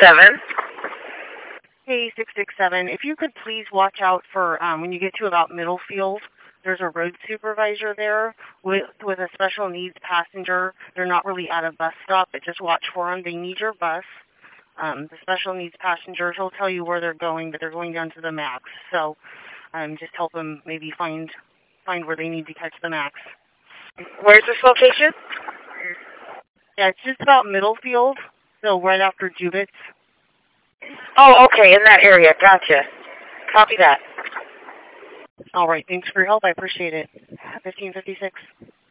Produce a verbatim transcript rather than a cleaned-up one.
seven. Hey, six six seven. If you could please watch out for, um, when you get to about Middlefield, there's a road supervisor there with with a special needs passenger. They're not really at a bus stop, but just watch for them. They need your bus. Um, the special needs passengers will tell you where they're going, but they're going down to the max. So um, just help them maybe find find where they need to catch the max. Where's this location? Yeah, it's just about Middlefield, so right after Jubitz. Oh, okay, in that area. Gotcha. Copy that. All right, thanks for your help. I appreciate it. fifteen fifty-six.